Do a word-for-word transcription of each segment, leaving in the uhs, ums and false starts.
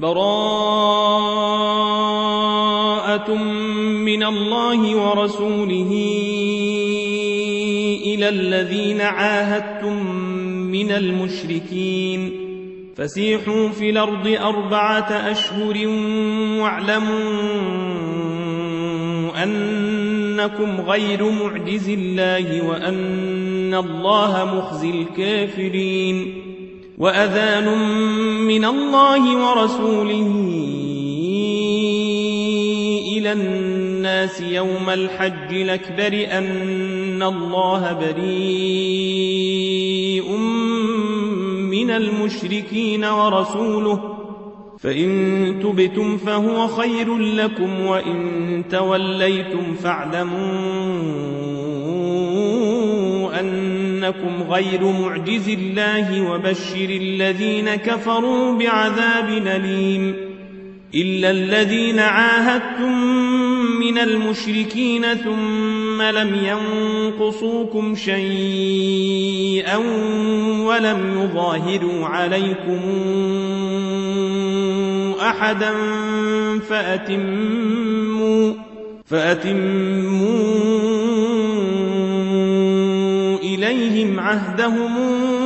براءة من الله ورسوله إلى الذين عاهدتم من المشركين فسيحوا في الأرض أربعة أشهر واعلموا أنكم غير معجز الله وأن الله مخزي الكافرين وأذان من الله ورسوله إلى الناس يوم الحج الأكبر أن الله بريء من المشركين ورسوله فإن تبتم فهو خير لكم وإن توليتم فاعلموا أنكم غير معجز الله وبشر الذين كفروا بعذاب أليم إلا الذين عاهدتم من المشركين ثم لم ينقصوكم شيئا ولم يظاهروا عليكم أحدا فأتموا, فأتموا إليهم عهدهم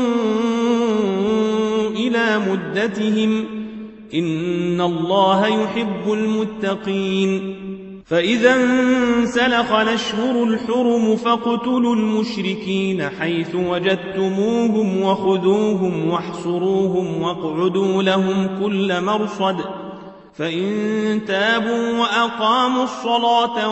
إلى مدتهم إن الله يحب المتقين فإذا انسلخ الأشهر الحرم فاقتلوا المشركين حيث وجدتموهم وخذوهم واحصروهم واقعدوا لهم كل مرصد فإن تابوا وأقاموا الصلاة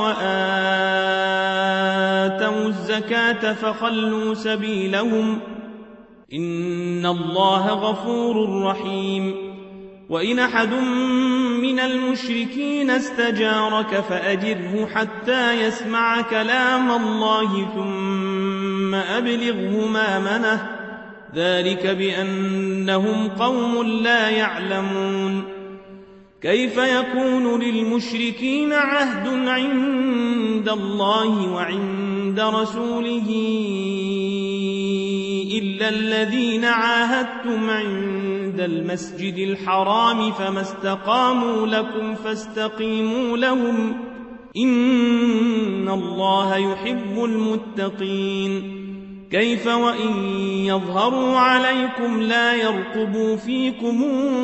وآتوا الزكاة فخلوا سبيلهم إن الله غفور رحيم وإن أحد من المشركين استجارك فأجره حتى يسمع كلام الله ثم أبلغه مأمنه ذلك بأنهم قوم لا يعلمون كيف يكون للمشركين عهد عند الله وعند رسوله إلا الذين عاهدتم عند المسجد الحرام فما استقاموا لكم فاستقيموا لهم إن الله يحب المتقين كيف وإن يظهروا عليكم لا يرقبوا فيكم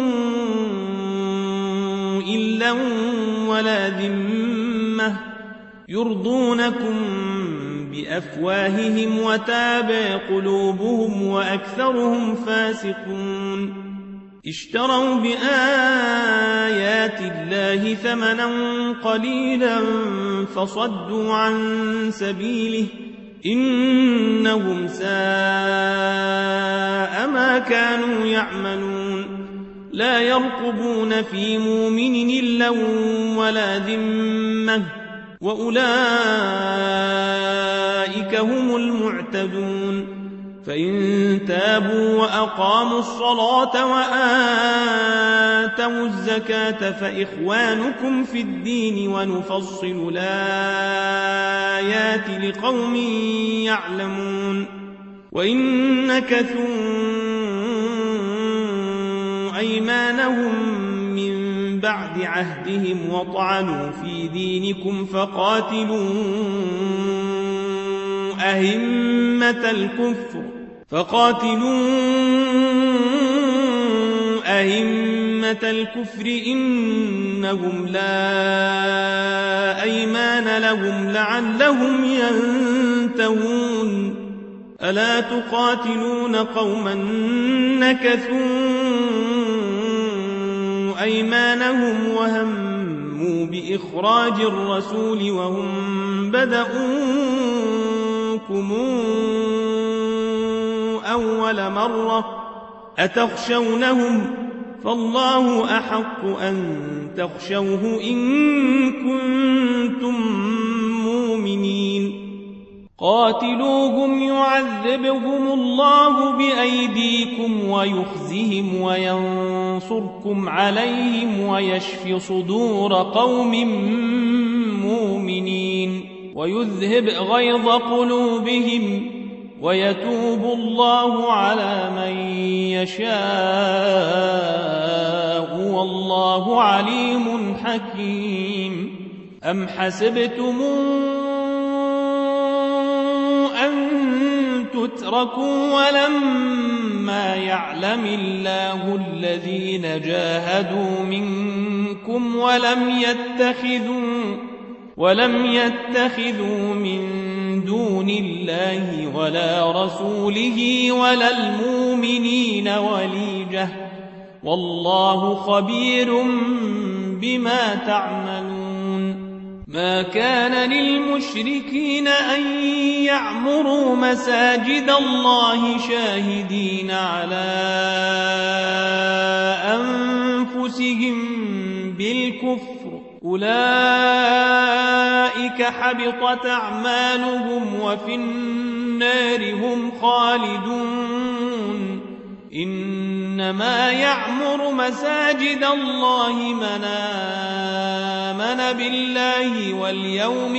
إلا ولا ذمة يرضونكم بأفواههم وتابع قلوبهم وأكثرهم فاسقون اشتروا بآيات الله ثمنا قليلا فصدوا عن سبيله إنهم ساء ما كانوا يعملون لا يرقبون في مؤمن إلا ولا ذمة وأولئك هم المعتدون فإن تابوا وأقاموا الصلاة وآتوا الزكاة فإخوانكم في الدين ونفصل الآيات لقوم يعلمون وإن نكثوا أيمانهم من بعد عهدهم وطعنوا في دينكم فقاتلوا أئمة الكفر فقاتلوا أئمة الكفر إنهم لا أيمان لهم لعلهم ينتهون ألا تقاتلون قوما نكثوا أيمانهم وهموا بإخراج الرسول وهم بدؤوكم أول مرة أتخشونهم فالله أحق أن تخشوه إن كنتم مؤمنين قاتلوهم يعذبهم الله بأيديكم ويخزهم وينصركم عليهم ويشف صدور قوم مؤمنين ويذهب غيظ قلوبهم ويتوب الله على من يشاء والله عليم حكيم. أم حسبتم أن تتركوا ولما يعلم الله الذين جاهدوا منكم ولم يتخذوا ولم يتخذوا من دون الله ولا رسوله ولا المؤمنين وليجة والله خبير بما تعملون. ما كان للمشركين أن يعمروا مساجد الله شاهدين على أنفسهم بالكفر أولئك حبطت أعمالهم وفي النار هم خالدون. إنما يعمر مساجد الله من آمن بالله واليوم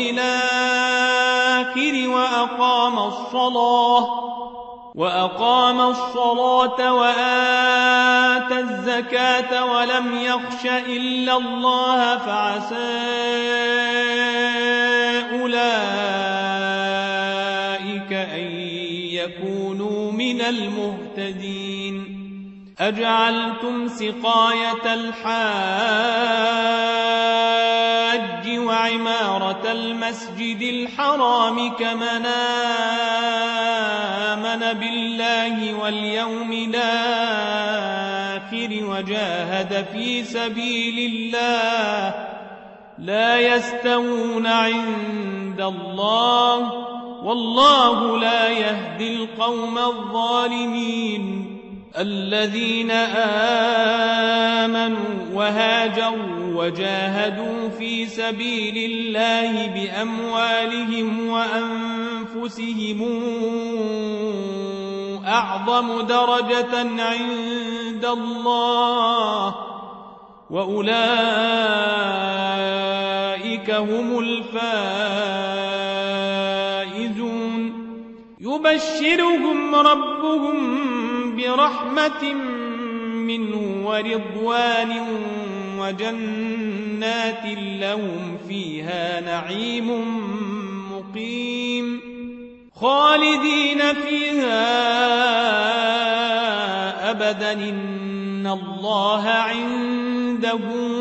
الآخر وأقام الصلاة وأقام الصلاة وآتى الزكاة ولم يخش إلا الله فعسى أولئك أن يكونوا من المهتدين. أجعلتم سقاية الحاج وعمارة المسجد الحرام كمن آمن بالله واليوم الآخر وجاهد في سبيل الله لا يستوون عند الله والله لا يهدي القوم الظالمين. الذين آمنوا وهاجروا وجاهدوا في سبيل الله بأموالهم وأنفسهم أعظم درجة عند الله وأولئك هم الفائزون. يبشرهم ربهم برحمة منه ورضوان وجنات لهم فيها نعيم مقيم خالدين فيها أبدا إن الله عنده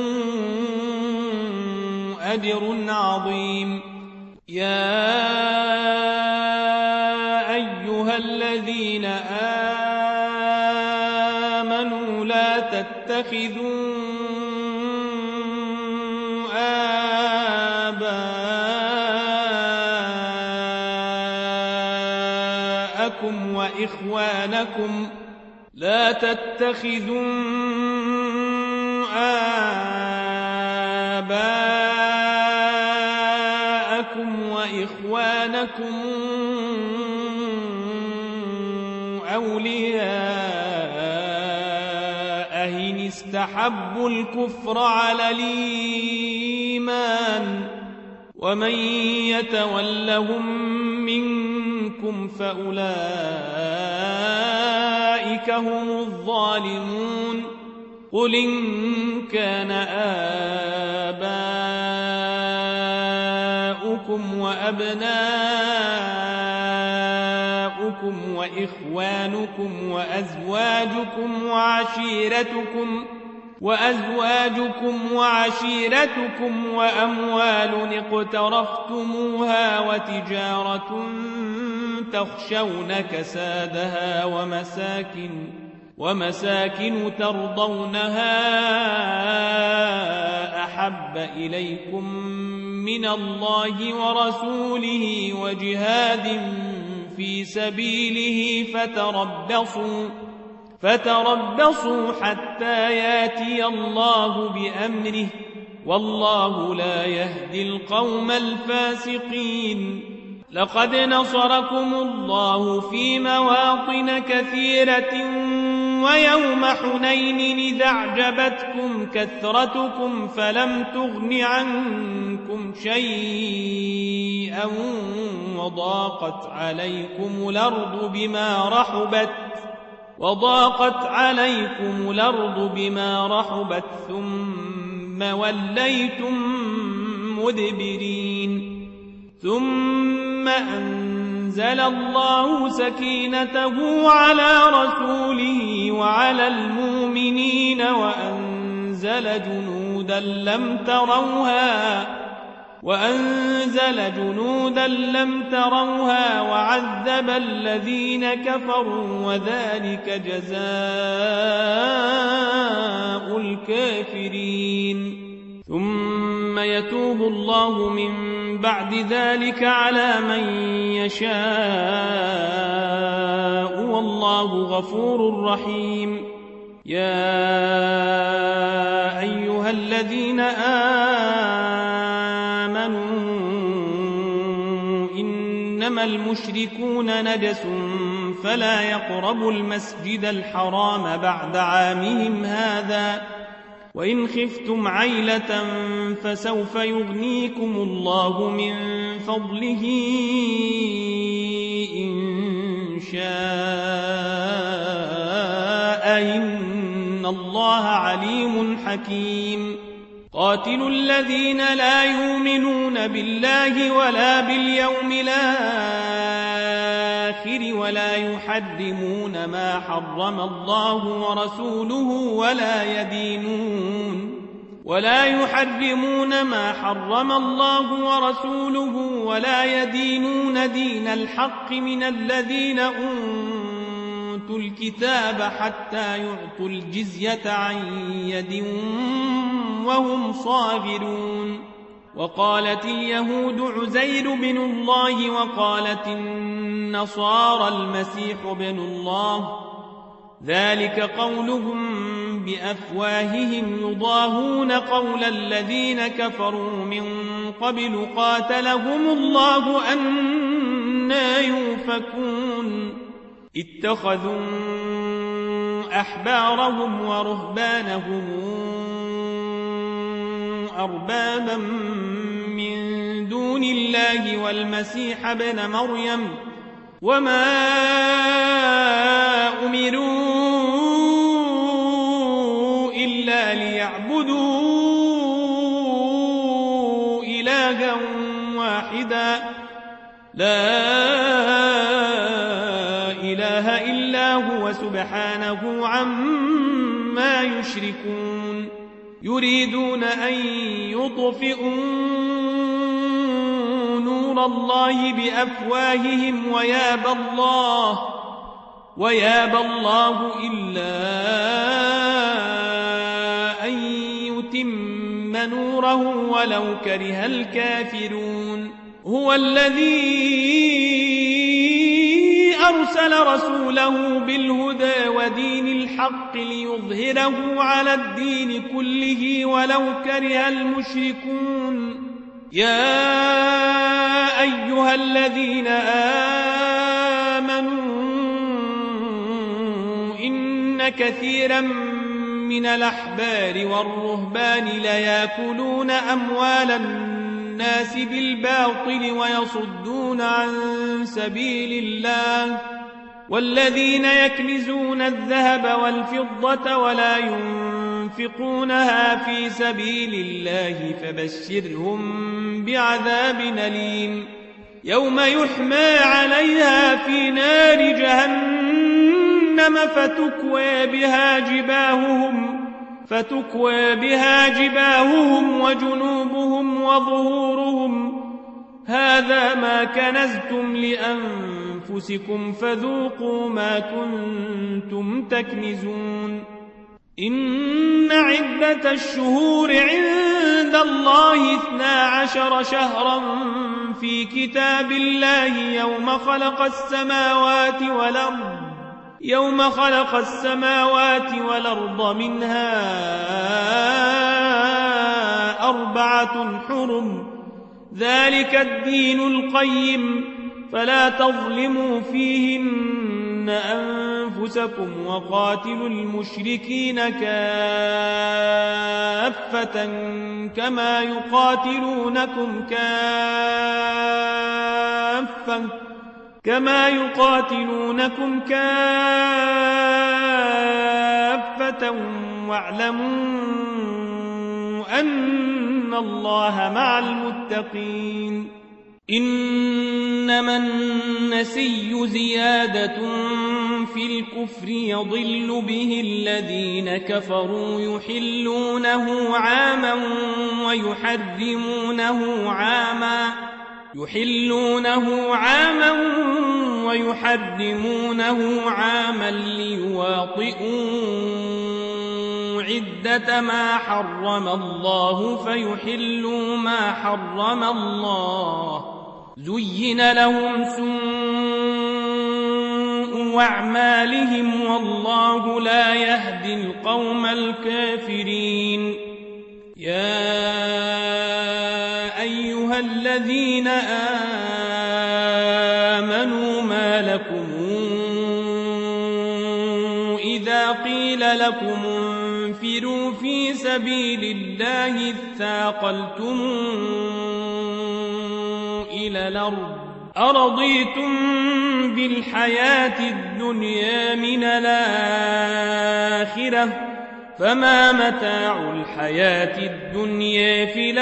أجر عظيم. يا أيها الذين آمنوا لا تتخذوا آباءكم وإخوانكم لا تتخذوا آباءكم وإخوانكم أولياء إن استحبوا الكفر على الإيمان ومن يتولهم منكم فأولئك هم الظالمون. قل إن كان آباؤكم وأبناؤكم وإخوانكم وأزواجكم وعشيرتكم وأزواجكم وعشيرتكم وأموال اقترفتموها وتجارة تخشون كسادها ومساكن ومساكن ترضونها أحب إليكم من الله ورسوله وجهاد في سبيله فتربصوا فتربصوا حتى ياتي الله بأمره والله لا يهدي القوم الفاسقين. لقد نصركم الله في مواطن كثيرة ويوم حنين إذ أعجبتكم كثرتكم فلم تغن عنكم شيئا وضاقت عليكم الأرض بما رحبت وضاقت عليكم الأرض بما رحبت ثم وليتم مدبرين ثم أنزل الله سكينته على رسوله وعلى المؤمنين وأنزل جنودا لم تروها وأنزل جنودا لم تروها وعذب الذين كفروا وذلك جزاء الكافرين ثم يتوب الله من بعد ذلك على من يشاء والله غفور رحيم يا أيها الذين آمنوا إنما المشركون نجس فلا يقربوا المسجد الحرام بعد عامهم هذا وإن خفتم عيلة فسوف يغنيكم الله من فضله إن شاء إن الله عليم حكيم قاتلوا الذين لا يؤمنون بالله ولا باليوم الآخر ولا يحرمون ما حرم الله ورسوله ولا يدينون ولا يحرمون ما حرم الله ورسوله ولا يدينون دين الحق من الذين أوتوا الكتاب حتى يعطوا الجزية عن يد وهم صاغرون وقالت اليهود عزير بن الله وقالت النصارى المسيح بن الله ذلك قولهم بأفواههم يضاهون قول الذين كفروا من قبل قاتلهم الله أنى يؤفكون اتخذوا أحبارهم ورهبانهم أربابا من دون الله والمسيح ابن مريم وما أمروا إلا ليعبدوا إلها واحدا لا إله إلا هو سبحانه عما يشركون يريدون أن يطفئوا نور الله بأفواههم ويابى الله ويابى الله إلا أن يتم نوره ولو كره الكافرون هو الذي أرسل رسوله بالهدى ودين الحق ليظهره على الدين كله ولو كره المشركون يا أيها الذين آمنوا إن كثيرا من الأحبار والرهبان ليأكلون أموال الناس بالباطل ويصدون عن سبيل الله والذين يكنزون الذهب والفضة ولا ينفقونها في سبيل الله فبشرهم بعذاب أليم يوم يحمى عليها في نار جهنم فتكوى بها جباههم فتكوى بها جباههم وجنوبهم وظهورهم هذا ما كنزتم لأنفسكم فذوقوا ما كنتم تكنزون إن عدة الشهور عند الله اثنا عشر شهرا في كتاب الله يوم خلق السماوات والأرض يوم خلق السماوات والأرض منها أربعة حرم ذلك الدين القيم فلا تظلموا فيهن أنفسكم وقاتلوا المشركين كافة كما يقاتلونكم كافة كما يقاتلونكم كافة واعلموا أن الله مع المتقين إنما النسي زيادة في الكفر يضل به الذين كفروا يحلونه عاما ويحرمونه عاما يحلونه عاما ويحرمونه عاما ليواطئوا عدة ما حرم الله فيحلوا ما حرم الله زين لهم سوء أعمالهم والله لا يهدي القوم الكافرين يا أيها الذين آمنوا ما لكم إذا قيل لكم انفروا في سبيل الله اثاقلتم إلى الأرض أرضيتم بالحياة الدنيا من الآخرة فما متاع الحياة الدنيا في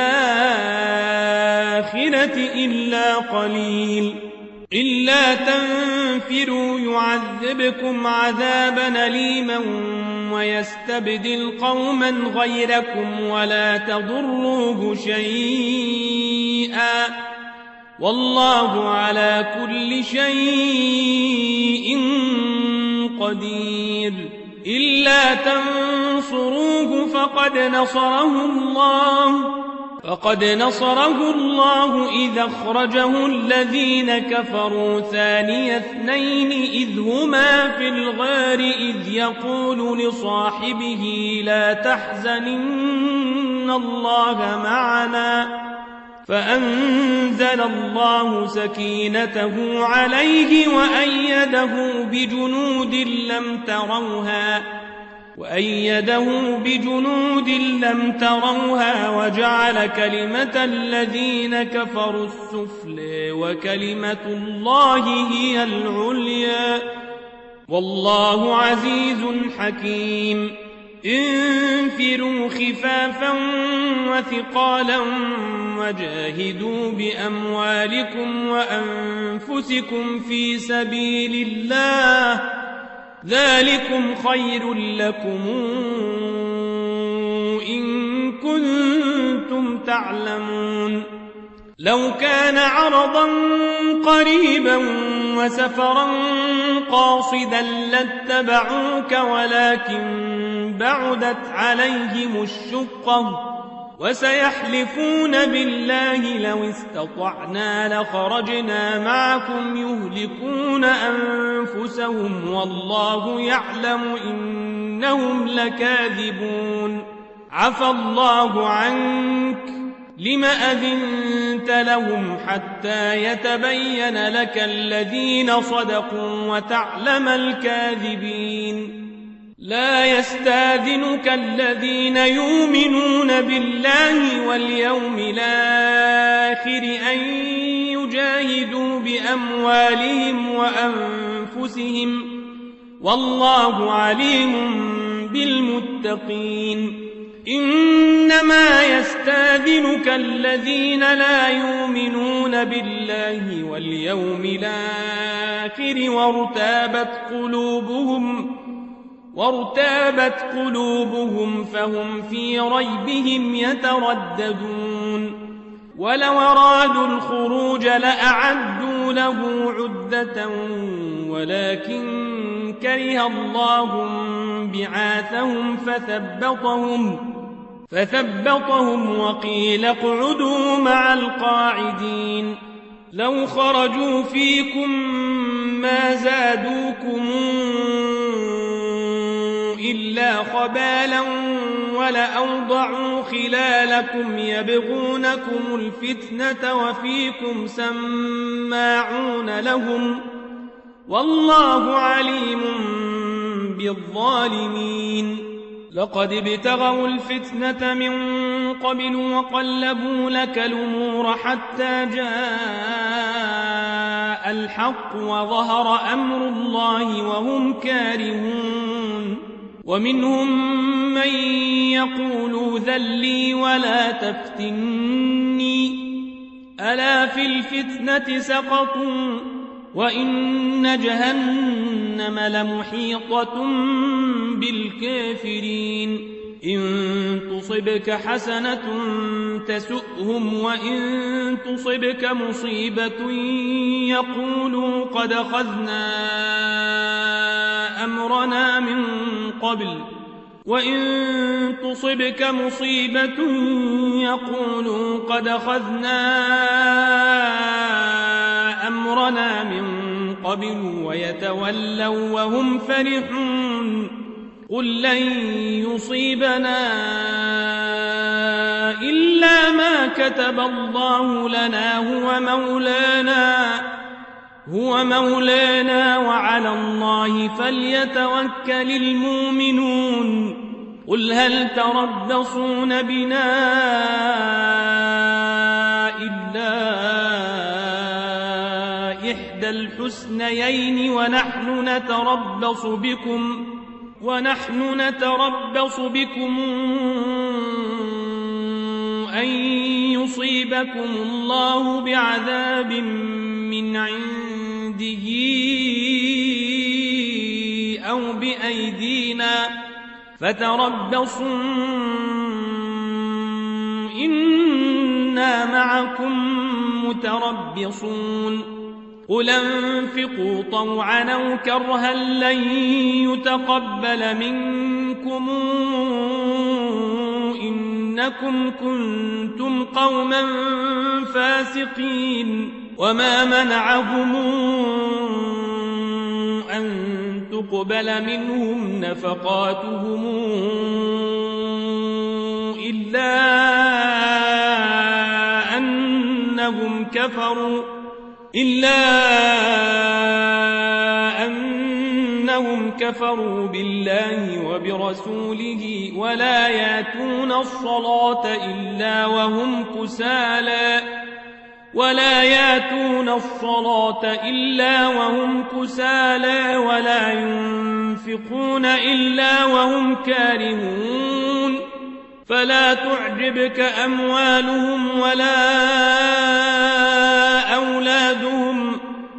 الآخرة إلا قليل إلا تنفروا يعذبكم عذابا أليما ويستبدل قوما غيركم ولا تضروه شيئا والله على كل شيء قدير إلا تنصروه فقد نصره الله فقد نصره الله إذ أخرجه الذين كفروا ثاني اثنين إذ هما في الغار إذ يقول لصاحبه لا تحزن إن الله معنا فأنزل الله سكينته عليه وأيده بجنود لم تروها وأيده بجنود لم تروها وجعل كلمة الذين كفروا السفلى وكلمة الله هي العليا والله عزيز حكيم انفروا خفافا وثقالا وجاهدوا بأموالكم وأنفسكم في سبيل الله ذلكم خير لكم إن كنتم تعلمون لو كان عرضا قريبا وسفرا قاصدا لاتبعوك ولكن بعدت عليهم الشقة وسيحلفون بالله لو استطعنا لخرجنا معكم يهلكون أنفسهم والله يعلم إنهم لكاذبون عفى الله عنك لم أذنت لهم حتى يتبين لك الذين صدقوا وتعلم الكاذبين لا يستاذنك الذين يؤمنون بالله واليوم الآخر أن يجاهدوا بأموالهم وأنفسهم والله عليم بالمتقين إنما يستاذنك الذين لا يؤمنون بالله واليوم الآخر وارتابت قلوبهم وارتابت قلوبهم فهم في ريبهم يترددون ولو أرادوا الخروج لأعدوا له عدة ولكن كره الله بعاثهم فثبطهم فثبطهم وقيل اقعدوا مع القاعدين لو خرجوا فيكم ما زادوكم إلا خبالا ولأوضعوا خلالكم يبغونكم الفتنة وفيكم سماعون لهم والله عليم بالظالمين لقد ابتغوا الفتنة من قبل وقلبوا لك الأمور حتى جاء الحق وظهر أمر الله وهم كارهون ومنهم من يقول ذلي ولا تفتني ألا في الفتنة سقطوا وإن جهنم لمحيطة بالكافرين إن تصبك حسنة تسؤهم وإن تصبك مصيبة يقولوا قد أخذنا أمرنا من قبل وإن تصبك مصيبة يقولوا قد أخذنا أمرنا من قبل ويتولوا وهم فرحون قل لن يصيبنا إلا ما كتب الله لنا هو مولانا هو مولانا وعلى الله فليتوكل المؤمنون قل هل تربصون بنا إلا إحدى الحسنيين ونحن نتربص بكم ونحن نتربص بكم أن يصيبكم الله بعذاب من عنده أو بأيدينا فتربصوا إنا معكم متربصون قل انفقوا طوعا أو كرها لن يتقبل منكم إنكم كنتم قوما فاسقين وما منعهم أن تقبل منهم نفقاتهم إلا أنهم كفروا إلا أنهم كفروا بالله وبرسوله ولا يأتون الصلاة إلا وهم كسالى ولا يأتون الصلاة إلا وهم كسالى ولا ينفقون إلا وهم كارهون فلا تعجبك أموالهم ولا أولادهم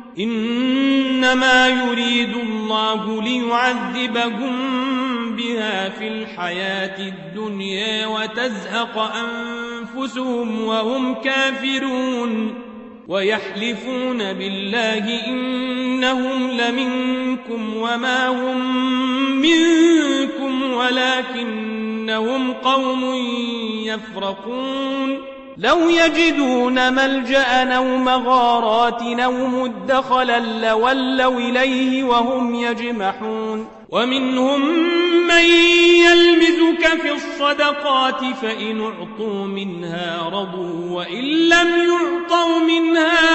إنما يريد الله ليعذبهم بها في الحياة الدنيا وتزهق أنفسهم وهم كافرون ويحلفون بالله إنهم لمنكم وما هم منكم ولكنهم قوم يفرقون لو يجدون ملجأ أو مغارات أو مدخلا لولوا إليه وهم يجمحون ومنهم من يلمزك في الصدقات فإن أعطوا منها رضوا وإن لم يعطوا منها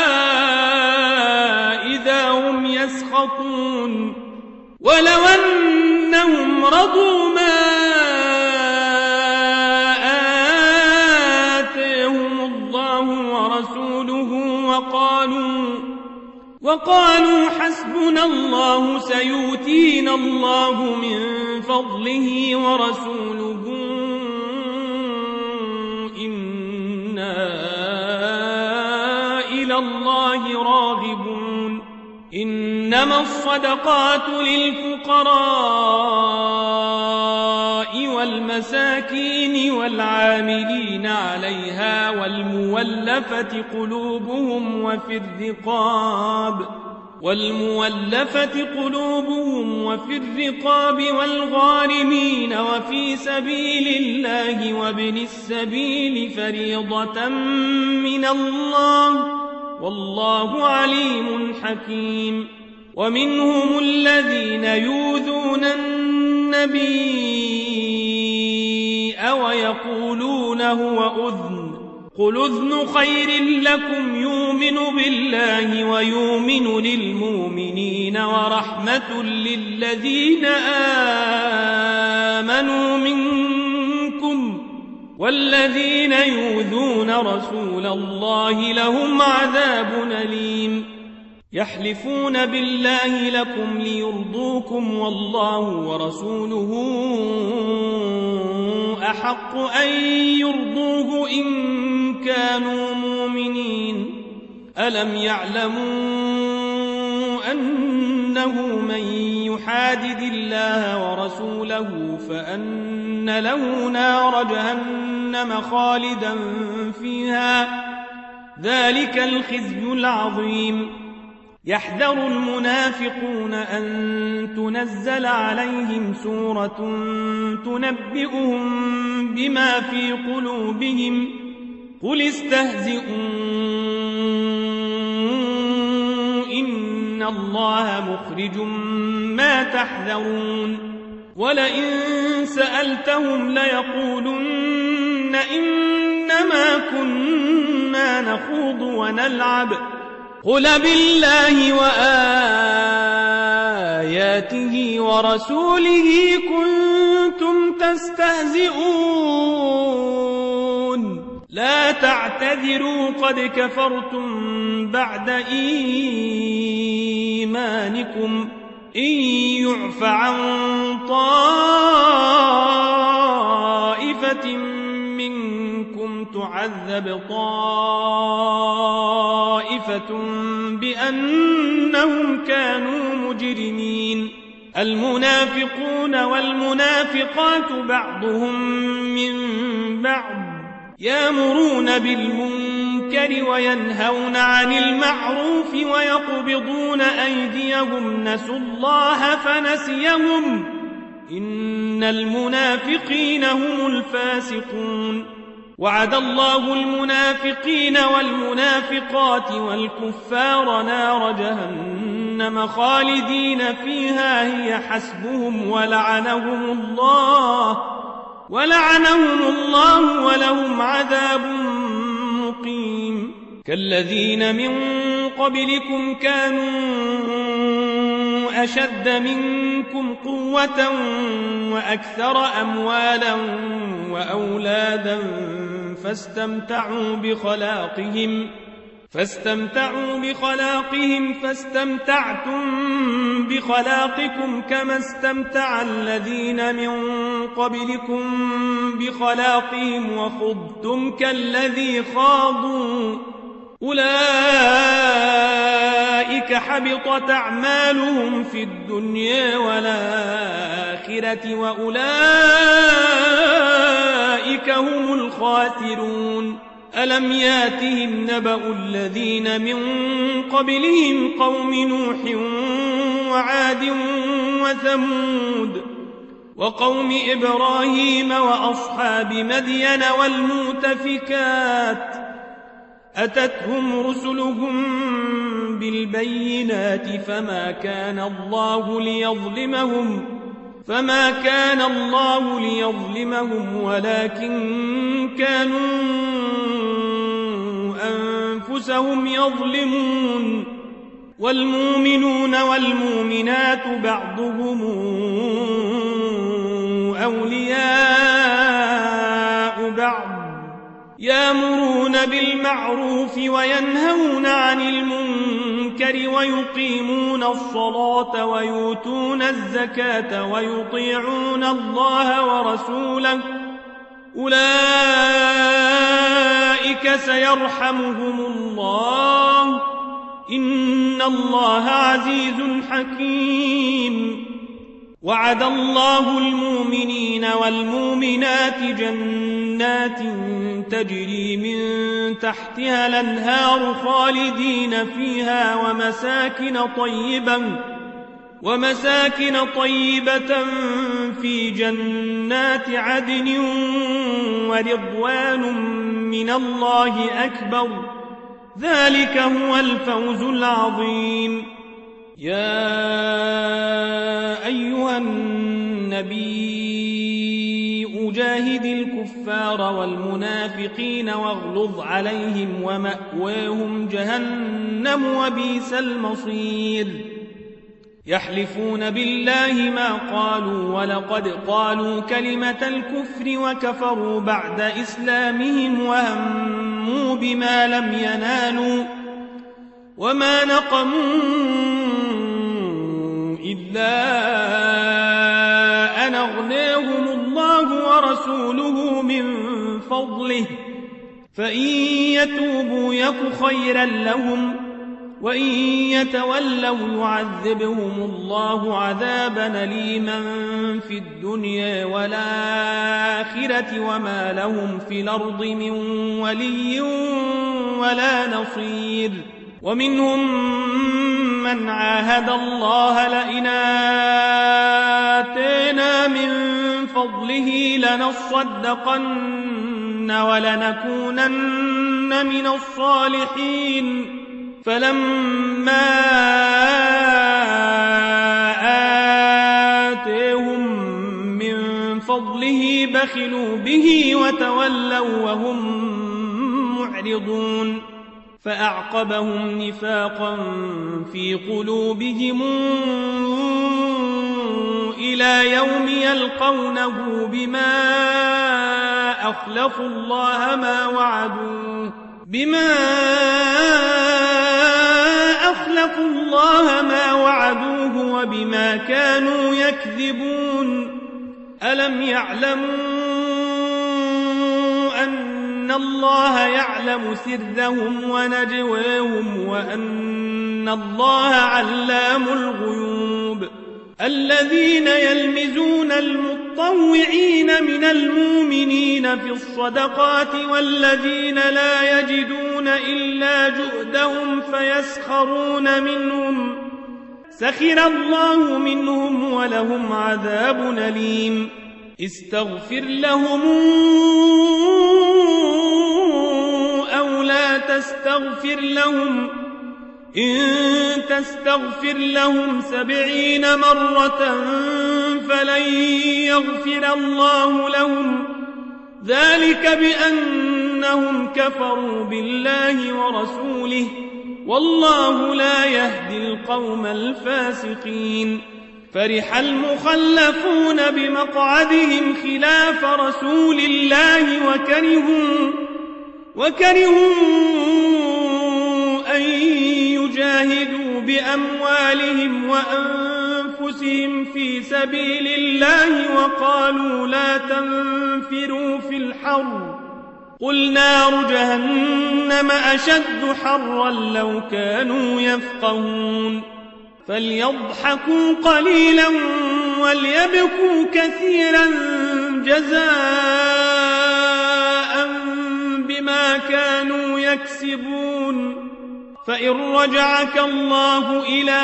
إذا هم يسخطون ولو أنهم رضوا ما وقالوا وقالوا حسبنا الله سيؤتينا الله من فضله ورسوله إنا إلى الله راغبون إنما الصدقات للفقراء والمساكين والعاملين عليها والمولفة قلوبهم وفي الرقاب والمولفة قلوبهم وفي الرقاب والغارمين وفي سبيل الله وابن السبيل فريضة من الله والله عليم حكيم ومنهم الذين يؤذون النبي ويقولون هو أذن قل أذن خير لكم يؤمن بالله ويؤمن للمؤمنين ورحمة للذين آمنوا منكم والذين يؤذون رسول الله لهم عذاب أليم يحلفون بالله لكم ليرضوكم والله ورسوله أحق أن يرضوه إن كانوا مؤمنين ألم يعلموا أنه من يحادد الله ورسوله فأن له نار جهنم خالدا فيها ذلك الخزي العظيم يحذر المنافقون أن تنزل عليهم سورة تنبئهم بما في قلوبهم قل استهزئوا إن الله مخرج ما تحذرون ولئن سألتهم ليقولن إنما كنا نخوض ونلعب قل بالله وآياته ورسوله كنتم تستهزئون لا تعتذروا قد كفرتم بعد إيمانكم إن يعف عن طائفة منكم تعذب طائفة بأنهم كانوا مجرمين المنافقون والمنافقات بعضهم من بعض يأمرون بالمنكر وينهون عن المعروف ويقبضون أيديهم نسوا الله فنسيهم إن المنافقين هم الفاسقون وعد الله المنافقين والمنافقات والكفار نار جهنم خالدين فيها هي حسبهم ولعنهم الله ولعنهم الله ولهم عذاب مقيم كالذين من قبلكم كانوا أشد منكم قوة وأكثر أموالا وأولادا فاستمتعوا بخلاقهم فاستمتعوا بخلاقهم فاستمتعتم بخلاقكم كما استمتع الذين من قبلكم بخلاقهم وخضتم كالذي خاضوا أولئك حبطت أعمالهم في الدنيا والآخرة وأولئك هم الخاسرون ألم ياتهم نبأ الذين من قبلهم قوم نوح وعاد وثمود وقوم إبراهيم وأصحاب مدين والمؤتفكات أتتهم رسلهم بالبينات فما كان الله ليظلمهم فما كان الله ليظلمهم ولكن كانوا أنفسهم يظلمون والمؤمنون والمؤمنات بعضهم أولياء بعض يأمرون بالمعروف وينهون عن المنكر ويقيمون الصلاة ويؤتون الزكاة ويطيعون الله ورسوله أولئك سيرحمهم الله إن الله عزيز حكيم وعد الله المؤمنين والمؤمنات جنات تجري من تحتها الأنهار خالدين فيها ومساكن طيبة ومساكن طيبة في جنات عدن ورضوان من الله أكبر ذلك هو الفوز العظيم يا أيها النبي جاهد الكفار والمنافقين واغلظ عليهم ومأواهم جهنم وبئس المصير يحلفون بالله ما قالوا ولقد قالوا كلمة الكفر وكفروا بعد إسلامهم وهموا بما لم ينالوا وما نقموا إلا أن أغناهم الله ورسوله من فضله فإن يتوبوا يك خيرا لهم وإن يتولوا يعذبهم الله عذابا أليما في الدنيا والآخرة وما لهم في الأرض من ولي ولا نصير ومنهم من عاهد الله لئن آتينا من فضله لنصدقن ولنكونن من الصالحين فلما آتيهم من فضله بخلوا به وتولوا وهم معرضون فأعقبهم نفاقا في قلوبهم إلى يوم يلقونه بما أخلفوا الله ما وعدوه بما أخلفوا الله ما وعدوه وبما كانوا يكذبون ألم يعلموا أن الله يعلم سرهم ونجواهم وأن الله علام الغيوب الذين يلمزون المطوعين من المؤمنين في الصدقات والذين لا يجدون إلا جهدهم فيسخرون منهم سخر الله منهم ولهم عذاب أليم استغفر لهم أو لا تستغفر لهم إن تستغفر لهم سبعين مرة فلن يغفر الله لهم ذلك بأنهم كفروا بالله ورسوله والله لا يهدي القوم الفاسقين فرح المخلفون بمقعدهم خلاف رسول الله وكرهوا وكرهوا أن يجاهدوا بأموالهم وأنفسهم في سبيل الله وقالوا لا تنفروا في الحر قل نار جهنم أشد حرا لو كانوا يفقهون فليضحكوا قليلا وليبكوا كثيرا جزاء بما كانوا يكسبون فإن رجعك الله إلى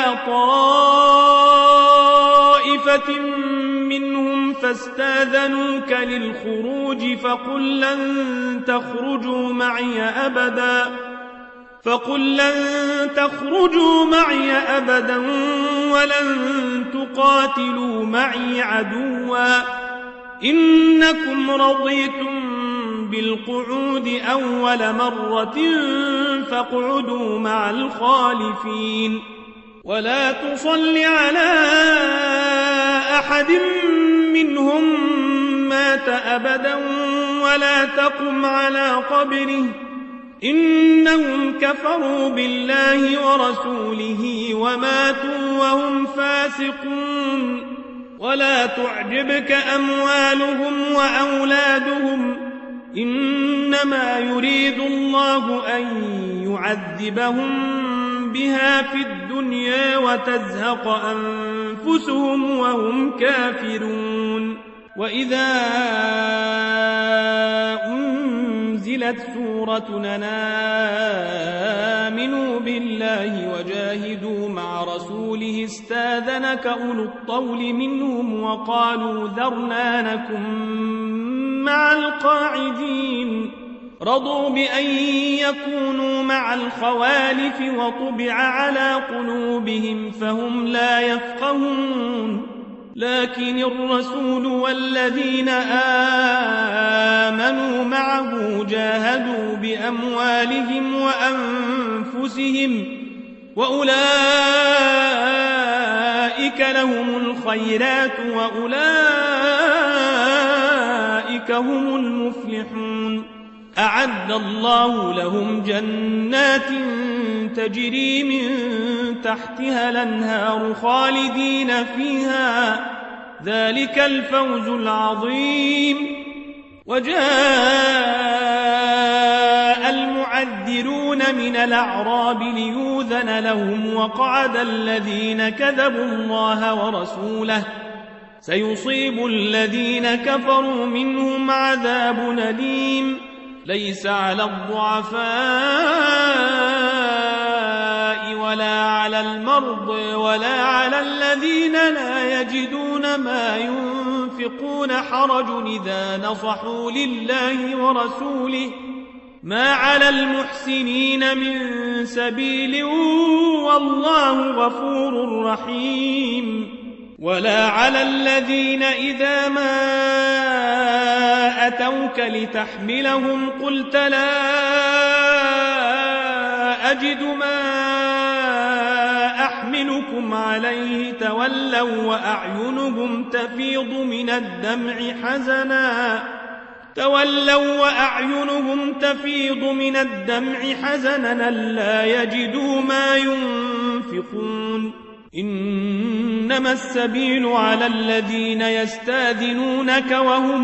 طائفة منهم فاستاذنوك للخروج فقل لن تخرجوا معي أبدا فقل لن تخرجوا معي أبدا ولن تقاتلوا معي عدوا إنكم رضيتم بالقعود أول مرة فاقعدوا مع الخالفين ولا تصل على أحد منهم مات أبدا ولا تقم على قبره إنهم كفروا بالله ورسوله وماتوا وهم فاسقون ولا تعجبك أموالهم وأولادهم إنما يريد الله أن يعذبهم بها في الدنيا وتزهق أنفسهم وهم كافرون وإذا أنزلت سورة أن آمنوا بالله وجاهدوا مع رسوله استاذنك أولو الطول منهم وقالوا ذرنا نكن مع القاعدين رضوا بأن يكونوا مع الخوالف وطبع على قلوبهم فهم لا يفقهون لكن الرسول والذين آمنوا معه جاهدوا بأموالهم وأنفسهم وأولئك لهم الخيرات وأولئك هم المفلحون. أعد الله لهم جنات تجري من تحتها الأنهار خالدين فيها، ذلك الفوز العظيم. وجاء المعذرون من الأعراب ليؤذن لهم وقعد الذين كذبوا الله ورسوله، سيصيب الذين كفروا منهم عذاب أليم. ليس على الضعفاء ولا على المرضى ولا على الذين لا يجدون ما ينفقون حرج إذا نصحوا لله ورسوله، ما على المحسنين من سبيل والله غفور رحيم. ولا على الذين إذا ما أتوك لتحملهم قلت لا أجد ما أحملكم عليه تولوا وأعينهم تفيض من الدمع حزنا تولوا وأعينهم تفيض من الدمع حزنا لا يجدوا ما ينفقون. إنما السبيل على الذين يستاذنونك وهم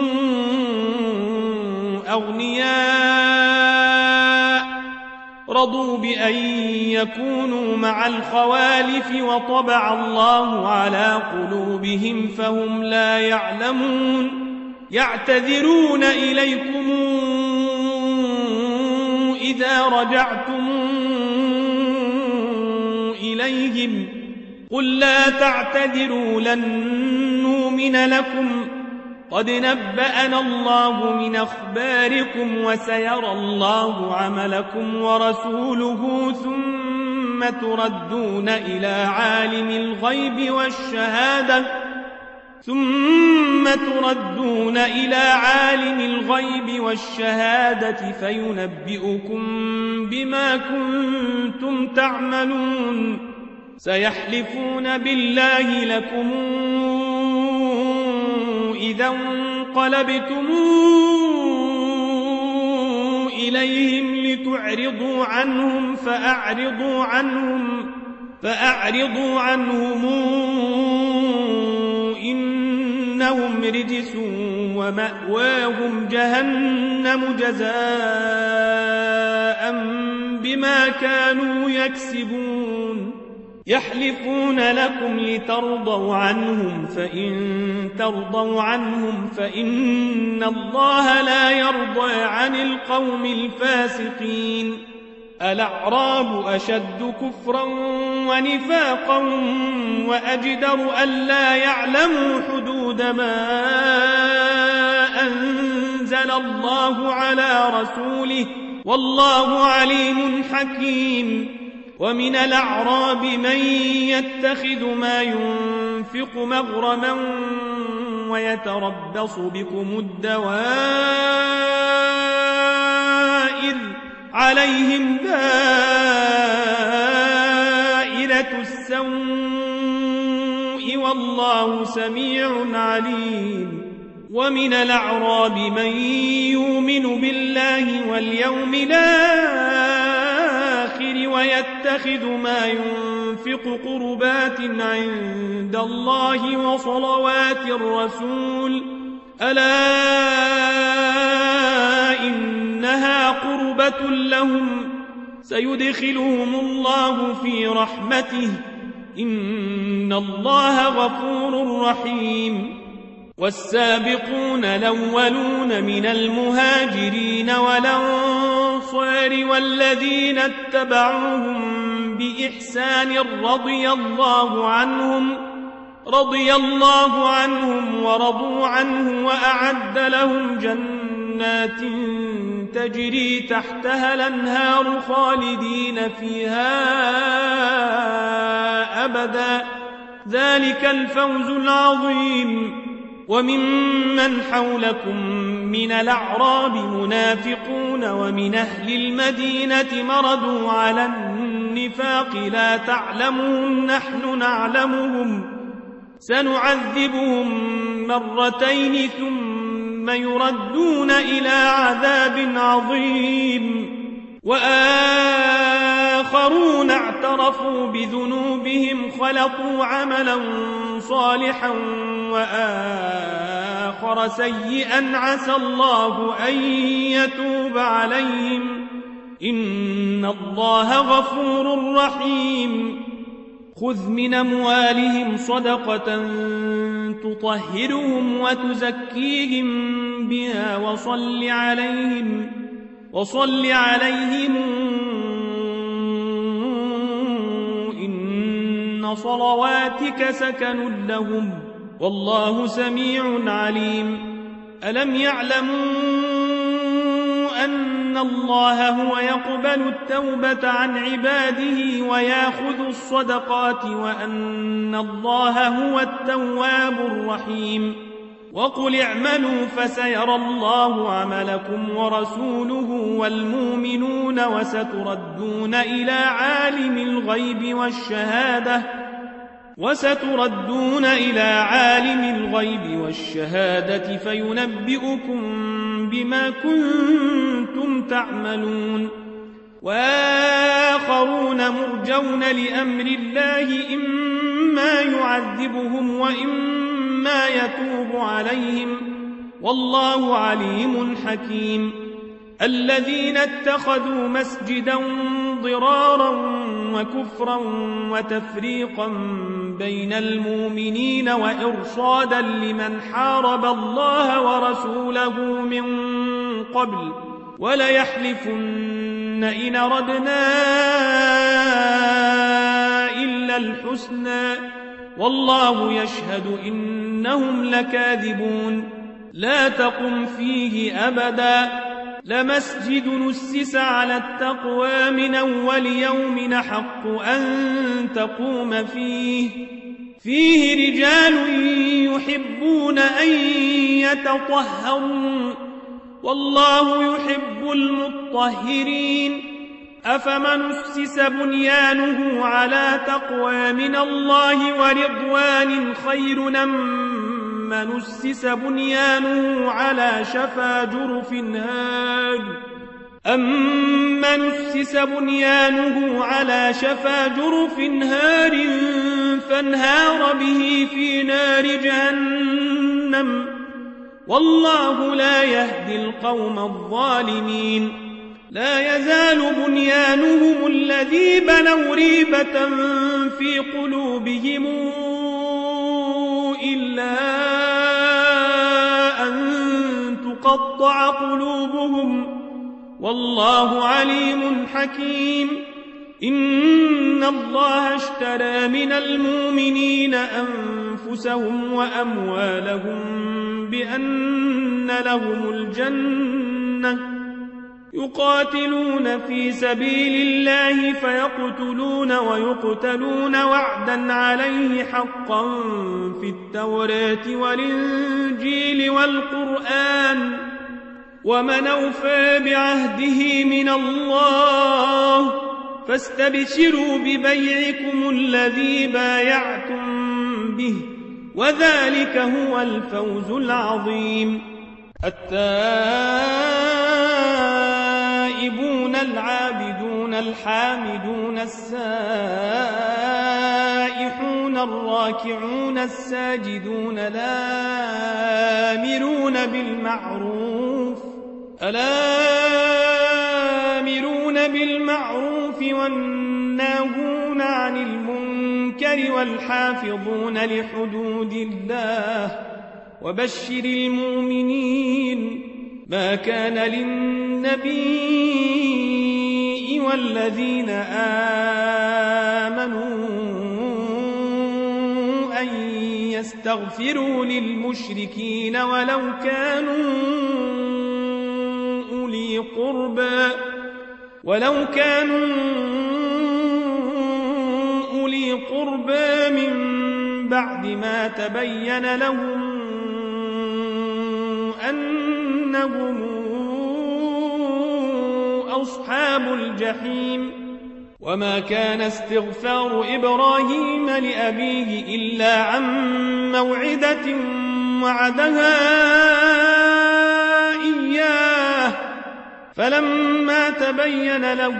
أغنياء رضوا بأن يكونوا مع الخوالف وطبع الله على قلوبهم فهم لا يعلمون. يعتذرون إليكم إذا رجعتم إليهم قل لا تعتذروا لن نؤمن لكم قد نبأنا الله من أخباركم وسيرى الله عملكم ورسوله ثم تردون إلى عالم الغيب والشهادة ثم تردون إلى عالم الغيب والشهادة فينبئكم بما كنتم تعملون. سيحلفون بالله لكم إذا انقلبتم إليهم لتعرضوا عنهم فأعرضوا عنهم فأعرضوا عنهم إنهم رجس ومأواهم جهنم جزاء بما كانوا يكسبون. يحلفون لكم لترضوا عنهم فإن ترضوا عنهم فإن الله لا يرضى عن القوم الفاسقين. الأعراب أشد كفرا ونفاقا وأجدر ألا يعلموا حدود ما أنزل الله على رسوله والله عليم حكيم. ومن الأعراب من يتخذ ما ينفق مغرما ويتربص بكم الدوائر عليهم دائرة السوء والله سميع عليم. ومن الأعراب من يؤمن بالله واليوم الآخر ويتخذ ما ينفق قربات عند الله وصلوات الرسول ألا إنها قربة لهم سيدخلهم الله في رحمته إن الله غفور رحيم. والسابقون الأولون من المهاجرين والأنصار والذين اتبعوهم بإحسان رضي الله عنهم رضي الله عنهم ورضوا عنه وأعد لهم جنات تجري تحتها الأنهار خالدين فيها أبدا ذلك الفوز العظيم. وممن حولكم من الأعراب منافقون ومن أهل المدينة مردوا على النفاق لا تعلمهم نحن نعلمهم سنعذبهم مرتين ثم يردون إلى عذاب عظيم. وآخرون اعترفوا بذنوبهم خلطوا عملا صالحا وآخر سيئا عسى الله أن يتوب عليهم إن الله غفور رحيم. خذ من أموالهم صدقة تطهرهم وتزكيهم بها وصل عليهم وصل عليهم إن صلواتك سكن لهم والله سميع عليم. ألم يعلموا أن الله هو يقبل التوبة عن عباده ويأخذ الصدقات وأن الله هو التواب الرحيم. وقل اعملوا فسيرى الله عملكم ورسوله والمؤمنون وستردون إلى عالم الغيب والشهادة وستردون إلى عالم الغيب والشهادة فينبئكم بما كنتم تعملون. وآخرون مرجون لأمر الله إما يعذبهم وإما يتوب عليهم والله عليم حكيم. الذين اتخذوا مسجدا ضرارا وكفرا وتفريقا بين المؤمنين وإرصادا لمن حارب الله ورسوله من قبل وليحلفن إن أردنا إلا الحسنى والله يشهد إنهم لكاذبون. لا تقم فيه أبدا لمسجد نسس على التقوى من أول يوم حق أن تقوم فيه فيه رجال يحبون أن يتطهروا والله يحب المطهرين. أفمن أسس بنيانه على تقوى من الله ورضوان خير أم من أسس بنيانه على شفا جرف هار أمن أسس بنيانه على شفا جرف هار فانهار به في نار جهنم والله لا يهدي القوم الظالمين. لا يزال بنيانهم الذي بنوا ريبة في قلوبهم إلا أن تقطع قلوبهم والله عليم حكيم. إن الله اشترى من المؤمنين أنفسهم وأموالهم بأن لهم الجنة يقاتلون في سبيل الله فيقتلون ويقتلون وعدا عليه حقا في التوراة والإنجيل والقرآن ومن أوفى بعهده من الله فاستبشروا ببيعكم الذي بايعتم به وذلك هو الفوز العظيم. التائبون العابدون الحامدون السائحون الراكعون الساجدون الآمرون بالمعروف الآمرون بالمعروف والناهون عن المنكر والحافظون لحدود الله وبشر المؤمنين. ما كان للنبي والذين آمنوا أن يستغفروا للمشركين ولو كانوا أولي قربى ولو كانوا أولي قربى من بعد ما تبين لهم أنهم أصحاب الجحيم وما كان استغفار إبراهيم لأبيه إلا عن موعدة وعدها إياه فلما تبين له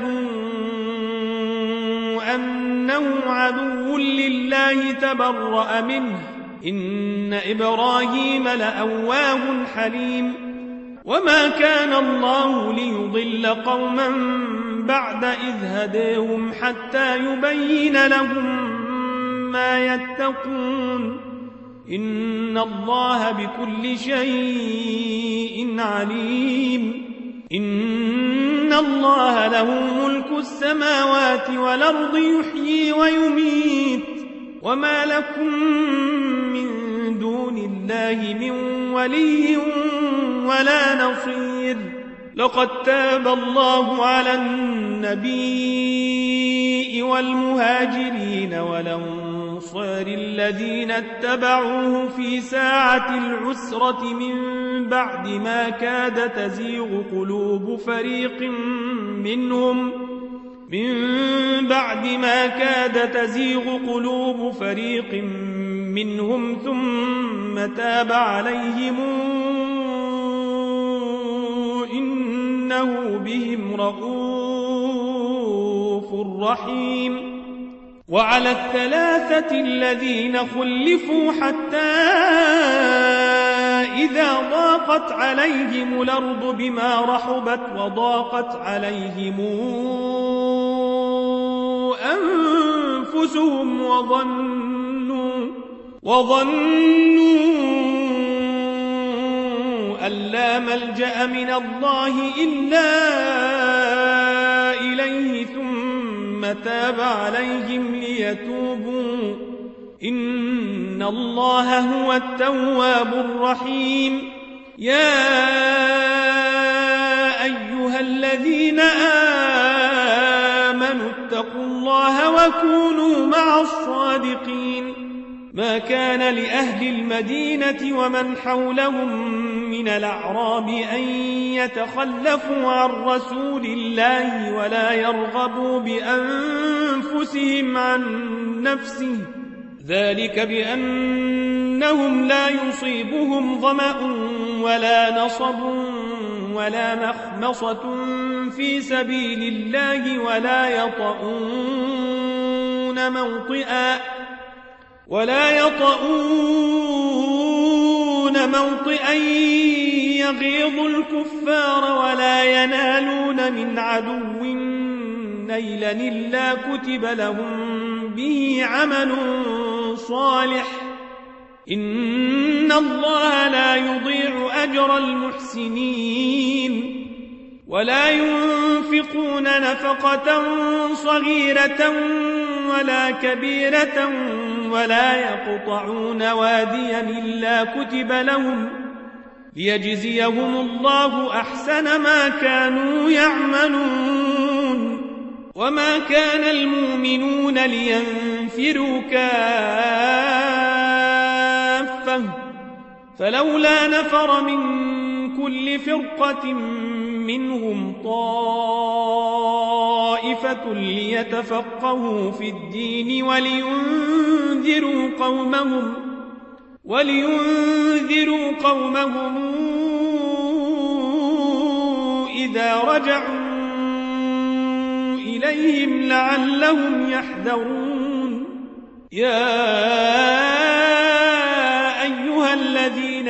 أنه عدو لله تبرأ منه إن إبراهيم لأواه حليم وما كان الله ليضل قوما بعد إذ هداهم حتى يبين لهم ما يتقون إن الله بكل شيء عليم إن الله له ملك السماوات والأرض يحيي ويميت وما لكم من دون الله من ولي ولا نصير لقد تاب الله على النبي والمهاجرين والأنصار الذين اتبعوه في ساعة العسرة من بعد ما كاد تزيغ قلوب فريق منهم من بعد ما كاد تزيغ قلوب فريق منهم ثم تاب عليهم إنه بهم رءوف رحيم وعلى الثلاثة الذين خلفوا حتى إذا ضاقت عليهم الأرض بما رحبت وضاقت عليهم أنفسهم وظنوا وظنوا أن لا ملجأ من الله إلا إليه ثم تاب عليهم ليتوبوا إن الله هو التواب الرحيم يا أيها الذين آمنوا اتقوا الله وكونوا مع الصادقين ما كان لأهل المدينة ومن حولهم من الأعراب أن يتخلفوا عن رسول الله ولا يرغبوا بأنفسهم عن نفسه ذلك بأنهم لا يصيبهم ظمأ ولا نصب ولا مخمصة في سبيل الله ولا يطؤون موطئا ولا يطؤون موطئا يغيظ الكفار ولا ينالون من عدو نيلا إلا كتب لهم به عمل صالح إن الله لا يضيع أجر المحسنين ولا ينفقون نفقة صغيرة ولا كبيرة ولا يقطعون واديا إلا كتب لهم ليجزيهم الله أحسن ما كانوا يعملون وما كان المؤمنون لينفروا كافة فلولا نفر من كل فرقة منهم طائفة ليتفقهوا في الدين ولينذروا قومهم ولينذروا قومهم إذا رجعوا إليهم لعلهم يحذرون يا أيها الذين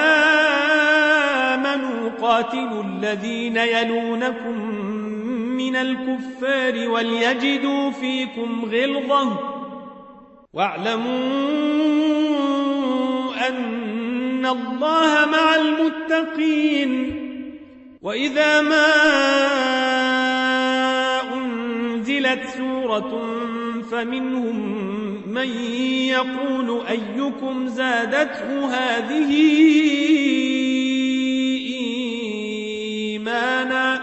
آمنوا قاتلوا الذين يلونكم من الكفار وليجدوا فيكم غلظة واعلموا أن الله مع المتقين وإذا ما أنزلت سورة فمنهم من يقول أيكم زادته هذه إيمانا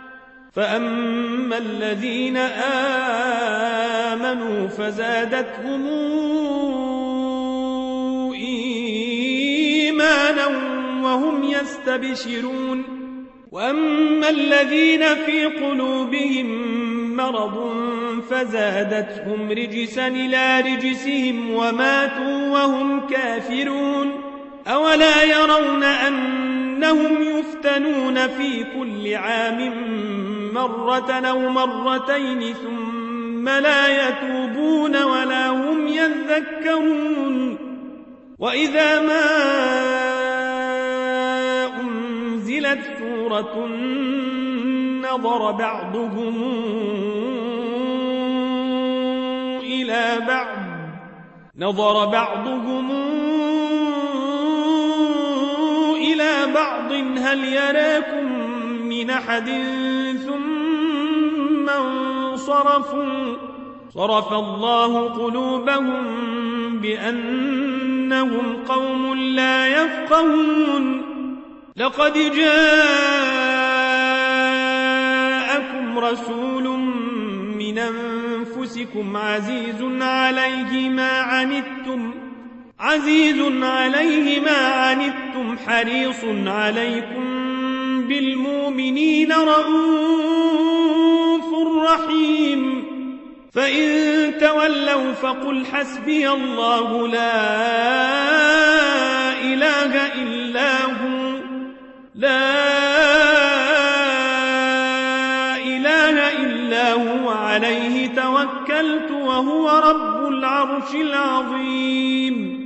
فأما الذين آمنوا فزادتهم وهم يستبشرون وأما الذين في قلوبهم مرض فزادتهم رجسا إلى رجسهم وماتوا وهم كافرون أولا يرون أنهم يفتنون في كل عام مرة أو مرتين ثم لا يتوبون ولا هم يذكرون وإذا ما أنزلت سورة نظر بعضهم إلى بعض نظر بعضهم إلى بعض هل يراكم من أحد ثم انصرفوا صرف الله قلوبهم بأنهم قوم لا يفقهون لقد جاءكم رسول من أنفسكم عزيز عليه ما عنتم عزيز عليه ما عنتم حريص عليكم بالمؤمنين رؤوف رحيم فإن تولوا فقل حسبي الله لا إله إلا هو لا إله إلا هو عليه توكلت وهو رب العرش العظيم